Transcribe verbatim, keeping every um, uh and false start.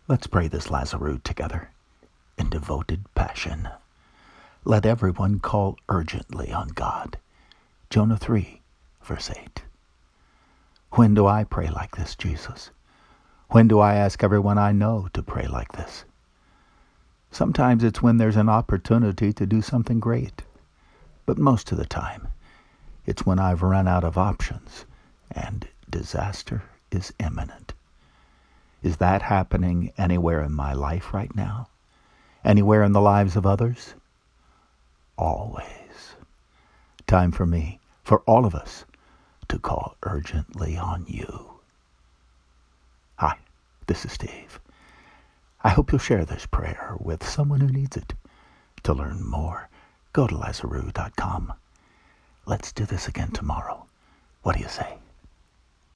Let's pray this Lazarus together in devoted passion. Let everyone call urgently on God. Jonah three, verse eight. When do I pray like this, Jesus? When do I ask everyone I know to pray like this? Sometimes it's when there's an opportunity to do something great. But most of the time, it's when I've run out of options and disaster is imminent. Is that happening anywhere in my life right now? Anywhere in the lives of others? Always. Time for me, for all of us, to call urgently on you. Hi, this is Steve. I hope you'll share this prayer with someone who needs it. To learn more, go to Lazarus dot com. Let's do this again tomorrow. What do you say?